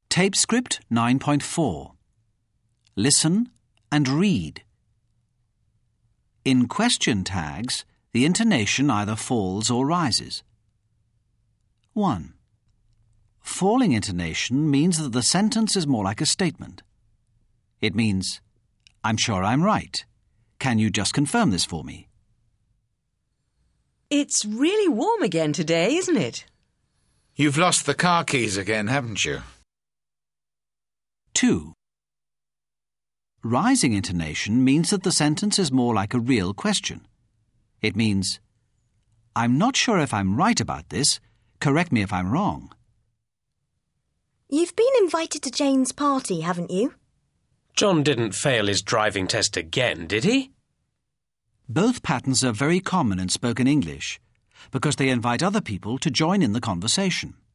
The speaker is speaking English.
Tape script 9.4. Listen and read. In question tags, the intonation either falls or rises. 1. Falling intonation means that the sentence is more like a statement. It means, I'm sure I'm right. Can you just confirm this for me? It's really warm again today, isn't it? You've lost the car keys again, haven't you? 2. Rising intonation means that the sentence is more like a real question. It means, I'm not sure if I'm right about this. Correct me if I'm wrong. You've been invited to Jane's party, haven't you? John didn't fail his driving test again, did he? Both patterns are very common in spoken English because they invite other people to join in the conversation.